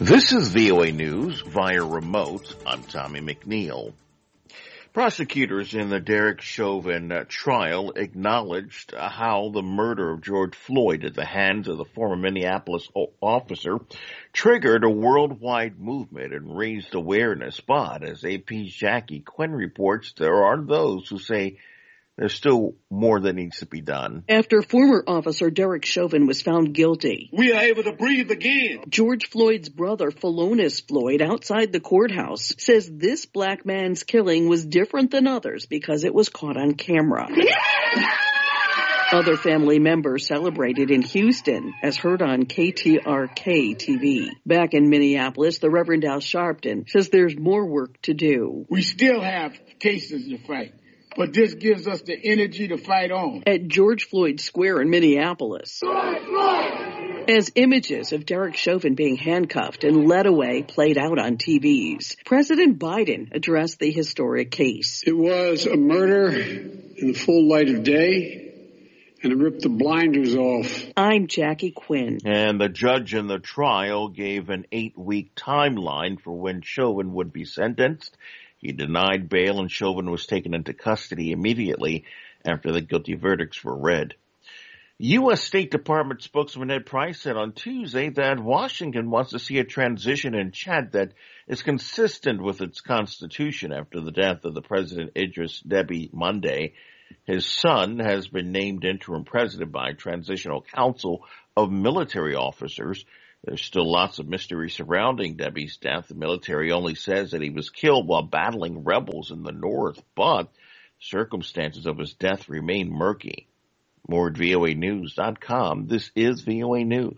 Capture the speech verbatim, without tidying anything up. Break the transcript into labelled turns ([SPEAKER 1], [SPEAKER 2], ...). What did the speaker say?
[SPEAKER 1] This is V O A News via remote. I'm Tommy McNeil. Prosecutors in the Derek Chauvin uh, trial acknowledged uh, how the murder of George Floyd at the hands of the former Minneapolis officer triggered a worldwide movement and raised awareness. But as A P's Jackie Quinn reports, there are those who say there's still more that needs to be done.
[SPEAKER 2] After former officer Derek Chauvin was found guilty,
[SPEAKER 3] we are able to breathe again.
[SPEAKER 2] George Floyd's brother, Philonise Floyd, outside the courthouse, says this black man's killing was different than others because it was caught on camera. Other family members celebrated in Houston, as heard on K T R K T V. Back in Minneapolis, the Reverend Al Sharpton says there's more work to do.
[SPEAKER 3] We still have cases to fight, but this gives us the energy to fight on.
[SPEAKER 2] At George Floyd Square in Minneapolis,
[SPEAKER 3] Floyd, Floyd.
[SPEAKER 2] As images of Derek Chauvin being handcuffed and led away played out on T Vs, President Biden addressed the historic case.
[SPEAKER 4] It was a murder in the full light of day, and it ripped the blinders off.
[SPEAKER 2] I'm Jackie Quinn.
[SPEAKER 1] And the judge in the trial gave an eight-week timeline for when Chauvin would be sentenced. He denied bail, and Chauvin was taken into custody immediately after the guilty verdicts were read. U S. State Department spokesman Ned Price said on Tuesday that Washington wants to see a transition in Chad that is consistent with its constitution after the death of the president Idris Deby Monday. His son has been named interim president by Transitional Council of Military Officers. There's still lots of mystery surrounding Deby's death. The military only says that he was killed while battling rebels in the north, but circumstances of his death remain murky. More at V O A news dot com. This is V O A News.